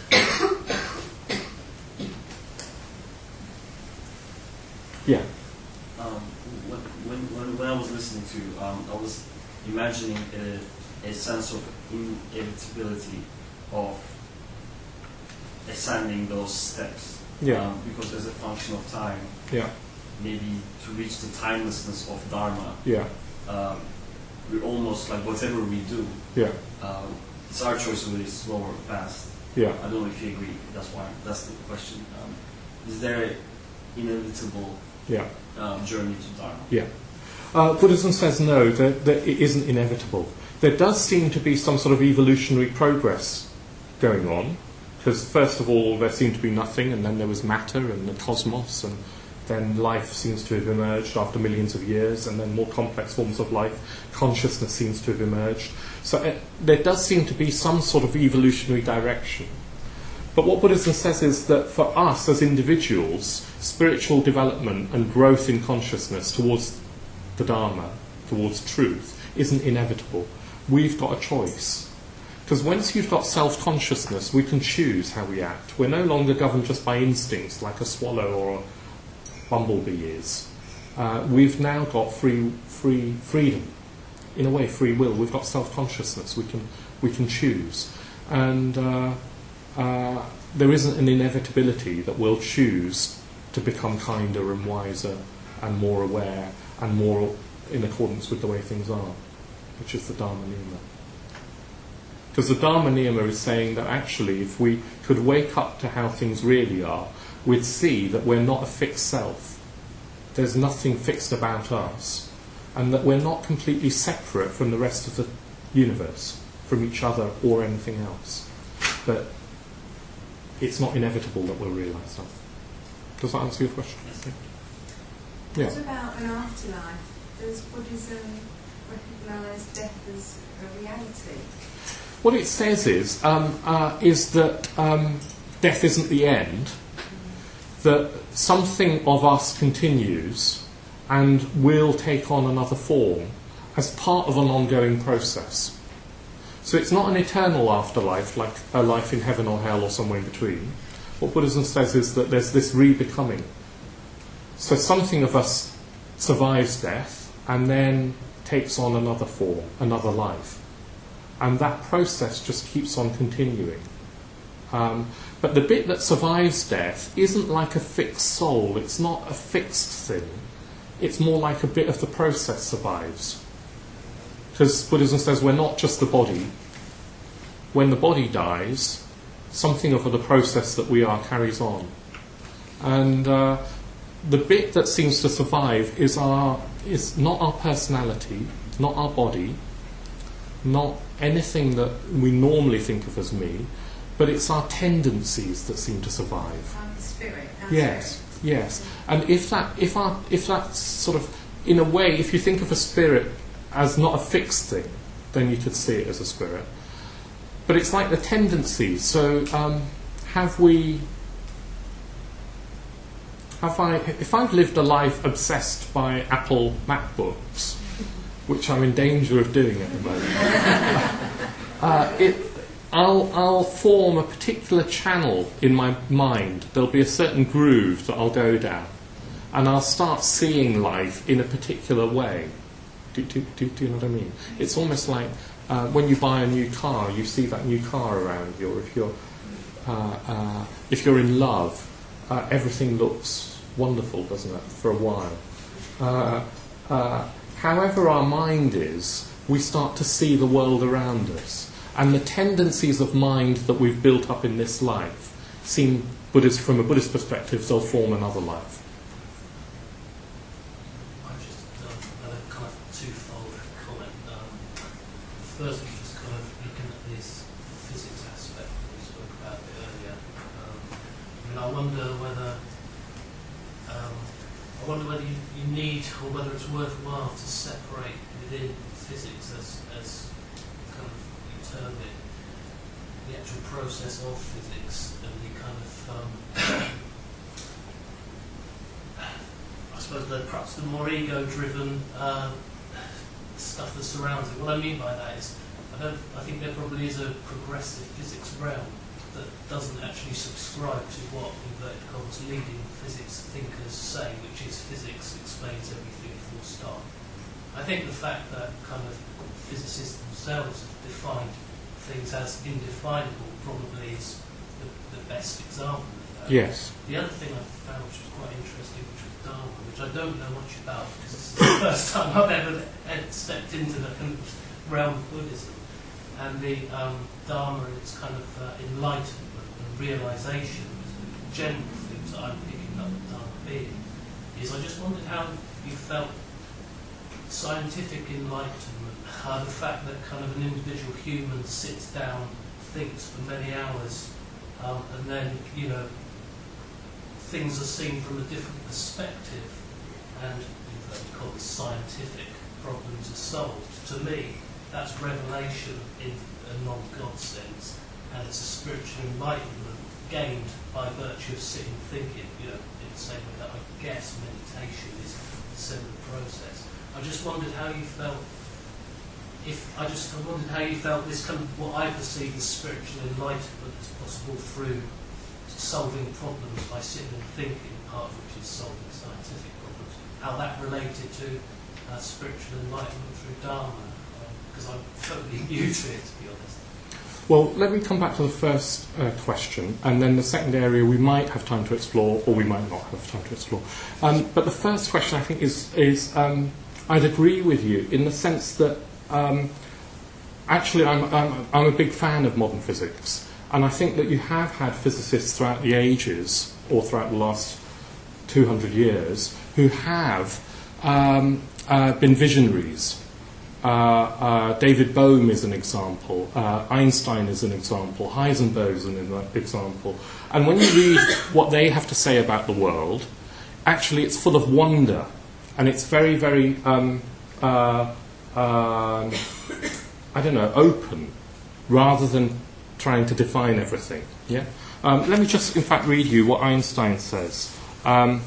Speaker 1: Yeah.
Speaker 4: Um, when, when, when I was listening to, um, I was imagining a, a sense of inevitability of ascending those steps.
Speaker 1: Yeah.
Speaker 4: Um, because as a function of time,
Speaker 1: Yeah.
Speaker 4: maybe to reach the timelessness of Dharma,
Speaker 1: Yeah.
Speaker 4: um, we're almost like whatever we do,
Speaker 1: Yeah.
Speaker 4: um, it's our choice whether it's slow or fast.
Speaker 1: Yeah.
Speaker 4: I don't know if you agree. That's why. That's the question. Um, is there an inevitable
Speaker 1: Yeah.
Speaker 4: um, journey to Dharma?
Speaker 1: Yeah. Uh, Buddhism says no, that, that it isn't inevitable. There does seem to be some sort of evolutionary progress going on, because first of all there seemed to be nothing, and then there was matter and the cosmos, and then life seems to have emerged after millions of years, and then more complex forms of life. Consciousness seems to have emerged. So it, there does seem to be some sort of evolutionary direction. But what Buddhism says is that for us as individuals, spiritual development and growth in consciousness towards the Dharma, towards truth, isn't inevitable. We've got a choice. Because once you've got self-consciousness, we can choose how we act. We're no longer governed just by instincts like a swallow or a bumblebee is. Uh, we've now got free, free freedom. In a way, free will. We've got self-consciousness. We can, we can choose. And uh, uh, there isn't an inevitability that we'll choose to become kinder and wiser and more aware and more in accordance with the way things are, which is the Dharma Niyama. Because the Dharma Niyama is saying that actually if we could wake up to how things really are, we'd see that we're not a fixed self. There's nothing fixed about us. And that we're not completely separate from the rest of the universe, from each other or anything else. That it's not inevitable that we'll realise that. Does that answer your question? Yeah.
Speaker 7: What about an afterlife? Does Buddhism recognise death as a reality?
Speaker 1: What it says is, um, uh, is that um, death isn't the end, that something of us continues and will take on another form as part of an ongoing process. So it's not an eternal afterlife like a life in heaven or hell or somewhere in between. What Buddhism says is that there's this re-becoming. So something of us survives death and then takes on another form, another life. And that process just keeps on continuing. Um, but the bit that survives death isn't like a fixed soul. It's not a fixed thing. It's more like a bit of the process survives. Because Buddhism says we're not just the body. When the body dies, something of the process that we are carries on. And uh, the bit that seems to survive is our is not our personality, not our body, not anything that we normally think of as me, but it's our tendencies that seem to survive.
Speaker 7: Our spirit. Our
Speaker 1: Yes,
Speaker 7: spirit.
Speaker 1: yes. And if that, if our, if that's sort of, in a way, if you think of a spirit as not a fixed thing, then you could see it as a spirit. But it's like the tendencies. So, um, have we? Have I? If I've lived a life obsessed by Apple MacBooks, which I'm in danger of doing at the moment, uh, it. I'll, I'll form a particular channel in my mind. There'll be a certain groove that I'll go down. And I'll start seeing life in a particular way. Do, do, do, do you know what I mean? It's almost like uh, when you buy a new car, you see that new car around you. Or if you're, uh, uh, if you're in love, uh, everything looks wonderful, doesn't it, for a while. Uh, uh, however our mind is, we start to see the world around us. And the tendencies of mind that we've built up in this life seem, Buddhist, from a Buddhist perspective, they'll form another life.
Speaker 6: I just uh, had a kind of twofold comment. Um, first, just kind of looking at this physics aspect that we spoke about a bit earlier. Um, I mean, I wonder whether um, I wonder whether you, you need, or whether it's worthwhile to separate within physics as as kind of term it, the actual process of physics and the kind of, um, I suppose, the, perhaps the more ego-driven uh, stuff that surrounds it. What I mean by that is, I don't. I think there probably is a progressive physics realm that doesn't actually subscribe to what inverted commas leading physics thinkers say, which is physics explains everything full stop. I think the fact that kind of physicists themselves have defined things as indefinable probably is the, the best example of that.
Speaker 1: Yes.
Speaker 6: The other thing I found which was quite interesting, which was Dharma, which I don't know much about because this is the first time I've ever stepped into the kind of realm of Buddhism. And the um, Dharma and its kind of uh, enlightenment and realisation, the general things that I'm picking up the Dharma being, is I just wondered how you felt scientific enlightenment, uh, the fact that kind of an individual human sits down, thinks for many hours, um, and then, you know, things are seen from a different perspective, and what we call it scientific problems are solved. To me, that's revelation in a non-God sense, and it's a spiritual enlightenment gained by virtue of sitting thinking. You know, in the same way that I guess meditation is a similar process. I just wondered how you felt. If I just I wondered how you felt this kind of what I perceive as spiritual enlightenment is possible through solving problems by sitting and thinking, part of which is solving scientific problems. How that related to uh, spiritual enlightenment through Dharma, because um, I'm totally new to it, to be honest.
Speaker 1: Well, let me come back to the first uh, question, and then the second area we might have time to explore, or we might not have time to explore. Um, but the first question, I think, is, is um, I'd agree with you in the sense that um, actually I'm, I'm, I'm a big fan of modern physics. And I think that you have had physicists throughout the ages, or throughout the last two hundred years, who have um, uh, been visionaries. Uh, uh, David Bohm is an example. Uh, Einstein is an example. Heisenberg is an example. And when you read what they have to say about the world, actually it's full of wonder. And it's very, very, um, uh, uh, I don't know, open, rather than trying to define everything. Yeah. Um, let me just, in fact, read you what Einstein says. Um,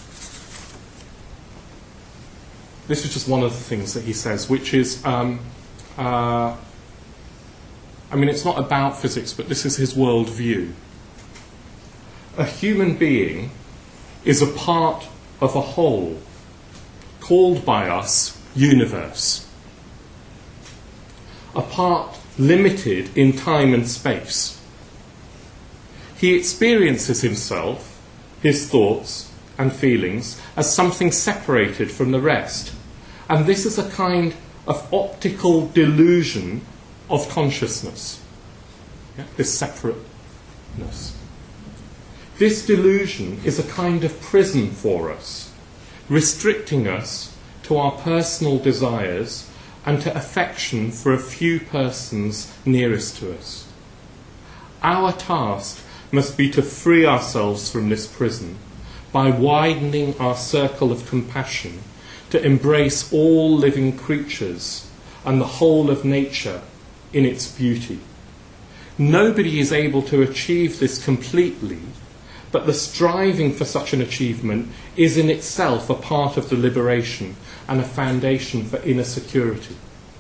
Speaker 1: this is just one of the things that he says, which is, um, uh, I mean, it's not about physics, but this is his world view. A human being is a part of a whole, called by us universe. A part limited in time and space. He experiences himself, his thoughts and feelings, as something separated from the rest. And this is a kind of optical delusion of consciousness. Yeah? This separateness. This delusion is a kind of prison for us, restricting us to our personal desires and to affection for a few persons nearest to us. Our task must be to free ourselves from this prison by widening our circle of compassion to embrace all living creatures and the whole of nature in its beauty. Nobody is able to achieve this completely, but the striving for such an achievement is in itself a part of the liberation and a foundation for inner security.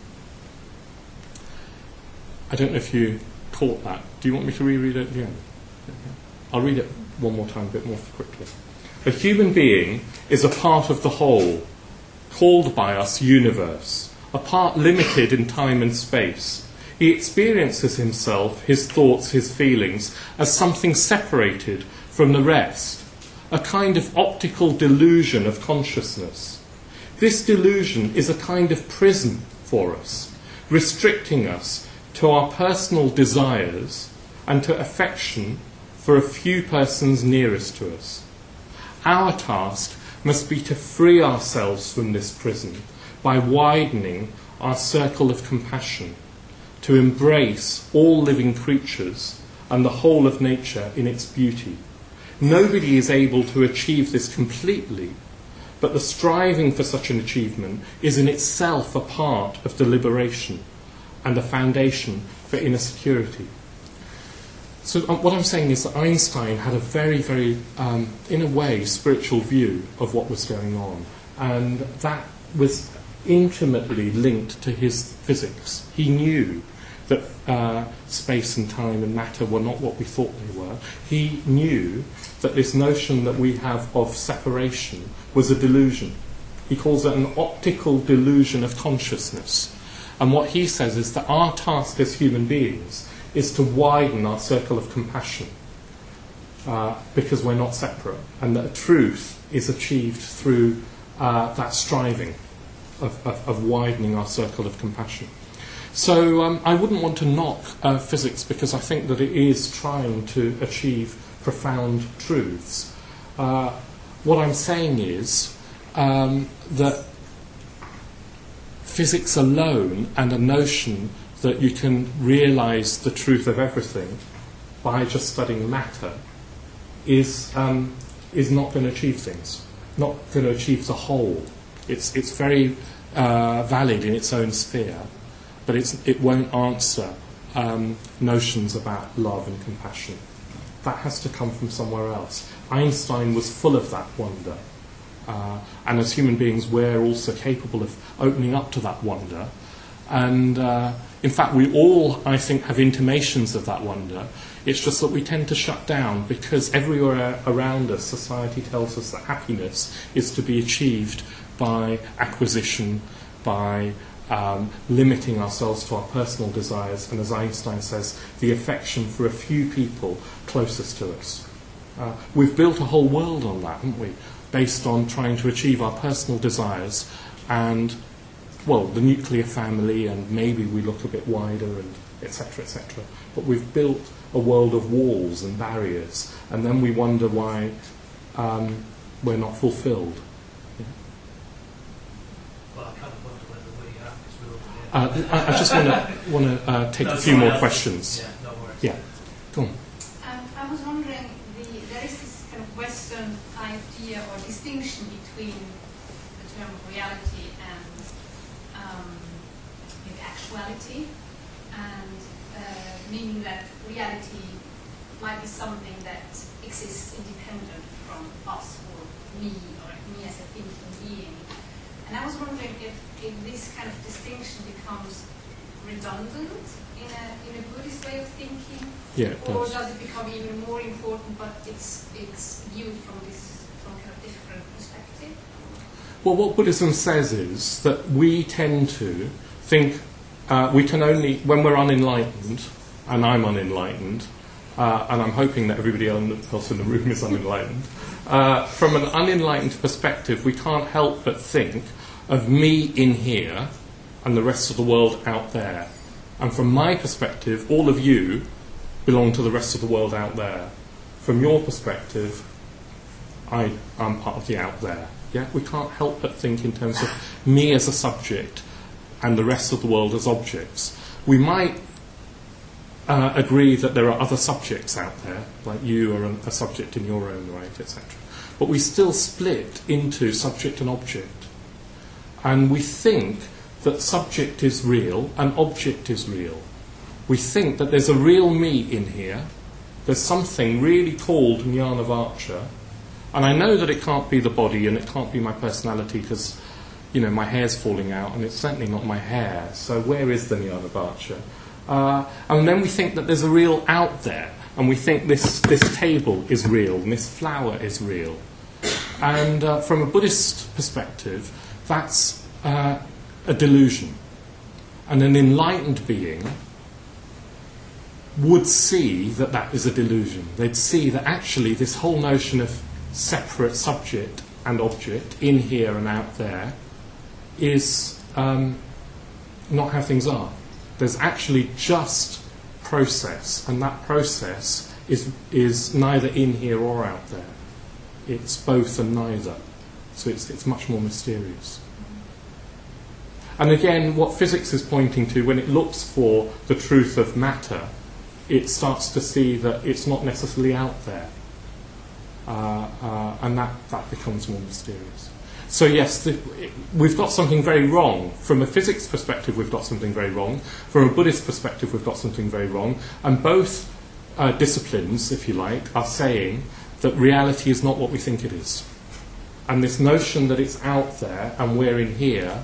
Speaker 1: I don't know if you caught that. Do you want me to reread it again? I'll read it one more time, a bit more quickly. A human being is a part of the whole, called by us universe, a part limited in time and space. He experiences himself, his thoughts, his feelings, as something separated from the rest, a kind of optical delusion of consciousness. This delusion is a kind of prison for us, restricting us to our personal desires and to affection for a few persons nearest to us. Our task must be to free ourselves from this prison by widening our circle of compassion, to embrace all living creatures and the whole of nature in its beauty. Nobody is able to achieve this completely, but the striving for such an achievement is in itself a part of the liberation and a foundation for inner security. So um, what I'm saying is that Einstein had a very, very, um, in a way, spiritual view of what was going on, and that was intimately linked to his physics. He knew that uh, space and time and matter were not what we thought they were. He knew that this notion that we have of separation was a delusion. He calls it an optical delusion of consciousness. And what he says is that our task as human beings is to widen our circle of compassion uh, because we're not separate, and that truth is achieved through uh, that striving of, of, of widening our circle of compassion. So um, I wouldn't want to knock uh, physics, because I think that it is trying to achieve profound truths. Uh, what I'm saying is um, that physics alone and a notion that you can realise the truth of everything by just studying matter is um, is not going to achieve things, not going to achieve the whole. It's it's very uh, valid in its own sphere, but it's, it won't answer um, notions about love and compassion. That has to come from somewhere else. Einstein was full of that wonder. Uh, and as human beings, we're also capable of opening up to that wonder. And uh, in fact, we all, I think, have intimations of that wonder. It's just that we tend to shut down because everywhere around us, society tells us that happiness is to be achieved by acquisition, by um, limiting ourselves to our personal desires, and as Einstein says, the affection for a few people closest to us. Uh, we've built a whole world on that, haven't we? Based on trying to achieve our personal desires and, well, the nuclear family, and maybe we look a bit wider, and et cetera, et cetera. But we've built a world of walls and barriers, and then we wonder why um, we're not fulfilled. Yeah.
Speaker 6: Well, I kind of wonder whether we are, because we're all here.
Speaker 1: Uh, I, I just want to want to uh, take
Speaker 6: No,
Speaker 1: a few
Speaker 6: sorry,
Speaker 1: more
Speaker 6: I-
Speaker 1: questions.
Speaker 6: Yeah, no worries.
Speaker 1: Yeah, go on.
Speaker 8: Um, I was wondering, the, there is this kind of Western idea or distinction between the term reality and um, maybe actuality, and uh, meaning that reality might be something that exists independent from us or me or me as a thinking being. And I was wondering if, if this kind of distinction becomes redundant in a, in a Buddhist way of thinking,
Speaker 1: Yeah, it
Speaker 8: or
Speaker 1: does.
Speaker 8: does it become even more important, but it's it's viewed from this from kind of different perspective?
Speaker 1: Well, what Buddhism says is that we tend to think uh, we can only, when we're unenlightened, and I'm unenlightened, uh, and I'm hoping that everybody else in the room is unenlightened, uh, from an unenlightened perspective, we can't help but think of me in here and the rest of the world out there. And from my perspective, all of you belong to the rest of the world out there. From your perspective, I, I'm part of the out there. Yeah, we can't help but think in terms of me as a subject and the rest of the world as objects. We might uh, agree that there are other subjects out there, like you are a subject in your own right, et cetera. But we still split into subject and object. And we think that subject is real and object is real. We think that there's a real me in here. There's something really called Jnana-Vācca. And I know that it can't be the body and it can't be my personality because, you know, my hair's falling out and it's certainly not my hair. So where is the Jnana-Vācca? Uh, and then we think that there's a real out there. And we think this, this table is real and this flower is real. And uh, from a Buddhist perspective, that's uh, a delusion. And an enlightened being would see that that is a delusion. They'd see that actually this whole notion of separate subject and object, in here and out there, is um, not how things are. There's actually just process, and that process is, is neither in here or out there. It's both and neither. So it's, it's much more mysterious. And again, what physics is pointing to, when it looks for the truth of matter, it starts to see that it's not necessarily out there. Uh, uh, and that, that becomes more mysterious. So yes, the, it, we've got something very wrong. From a physics perspective, we've got something very wrong. From a Buddhist perspective, we've got something very wrong. And both uh, disciplines, if you like, are saying that reality is not what we think it is. And this notion that it's out there and we're in here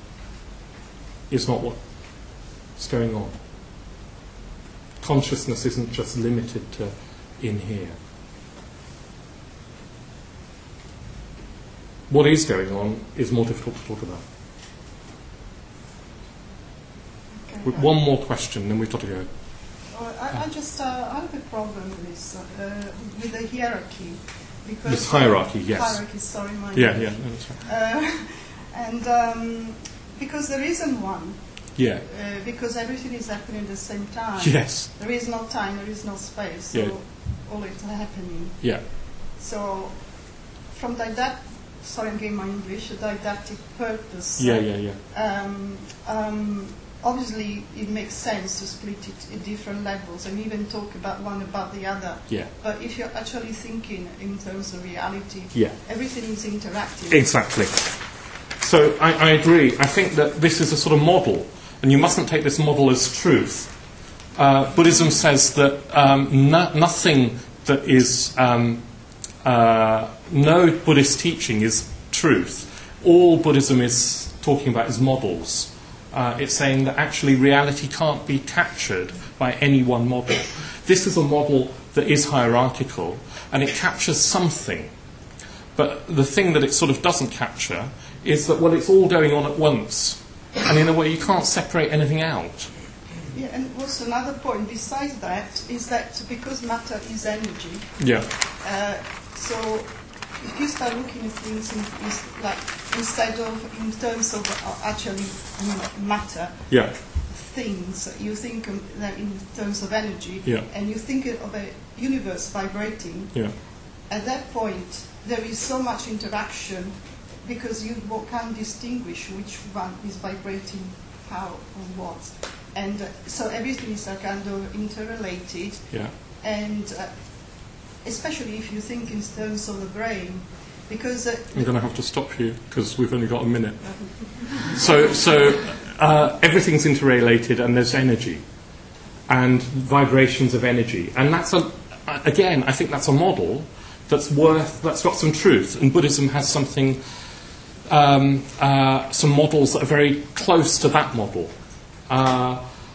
Speaker 1: is not what's going on. Consciousness isn't just limited to in here. What is going on is more difficult to talk about.
Speaker 9: Okay.
Speaker 1: With one more question, then we've got to go.
Speaker 9: Oh, I, I just uh, I have a problem with this, uh, with the hierarchy. Because
Speaker 1: This hierarchy, yes.
Speaker 9: Hierarchy, sorry, my
Speaker 1: Yeah, yeah, no, that's right.
Speaker 9: Uh, and um, because there isn't one.
Speaker 1: Yeah.
Speaker 9: Uh, because everything is happening at the same time.
Speaker 1: Yes.
Speaker 9: There is no time, there is no space. So
Speaker 1: Yeah.
Speaker 9: all is happening.
Speaker 1: Yeah.
Speaker 9: So from that, that sorry, I'm getting my English, a didactic purpose.
Speaker 1: Yeah, yeah, yeah.
Speaker 9: Um, um, obviously, it makes sense to split it at different levels and even talk about one about the other.
Speaker 1: Yeah.
Speaker 9: But if you're actually thinking in terms of reality,
Speaker 1: Yeah.
Speaker 9: everything is interactive.
Speaker 1: Exactly. So I, I agree. I think that this is a sort of model, and you mustn't take this model as truth. Uh, Buddhism says that um, no, nothing that is, um, uh, no Buddhist teaching is truth. All Buddhism is talking about is models. Uh, it's saying that actually reality can't be captured by any one model. This is a model that is hierarchical, and it captures something. But the thing that it sort of doesn't capture is that, well, it's all going on at once. And in a way, you can't separate anything out.
Speaker 9: Yeah, and also another point besides that is that because matter is energy,
Speaker 1: Yeah.
Speaker 9: uh, so if you start looking at things in, in, like instead of in terms of uh, actually you know, matter,
Speaker 1: Yeah.
Speaker 9: things, you think of that in terms of energy,
Speaker 1: Yeah.
Speaker 9: and you think of a universe vibrating.
Speaker 1: Yeah.
Speaker 9: At that point, there is so much interaction because you wo- can't distinguish which one is vibrating how and what. And uh, so everything is uh, kind of interrelated,
Speaker 1: Yeah.
Speaker 9: and uh, especially if you think in terms of the brain, because uh,
Speaker 1: I'm going to have to stop you because we've only got a minute. So, so uh, everything's interrelated, and there's energy and vibrations of energy, and that's a again. I think that's a model that's worth that's got some truth. And Buddhism has something, um, uh, some models that are very close to that model. Uh,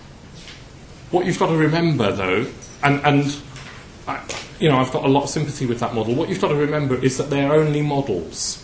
Speaker 1: what you've got to remember, though, and and I, you know, I've got a lot of sympathy with that model. What you've got to remember is that they're only models.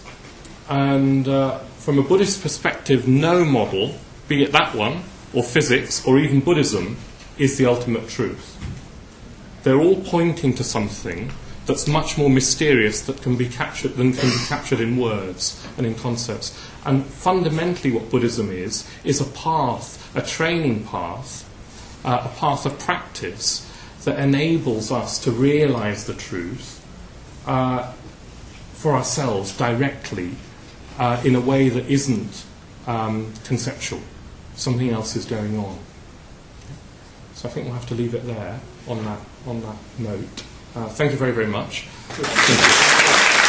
Speaker 1: And uh, from a Buddhist perspective, no model, be it that one, or physics, or even Buddhism, is the ultimate truth. They're all pointing to something that's much more mysterious that can be captured than can be captured in words and in concepts. And fundamentally what Buddhism is, is a path, a training path, uh, a path of practice that enables us to realise the truth uh, for ourselves directly uh, in a way that isn't um, conceptual. Something else is going on. So I think we'll have to leave it there on that on that note. Uh, thank you very, very much. Thank you.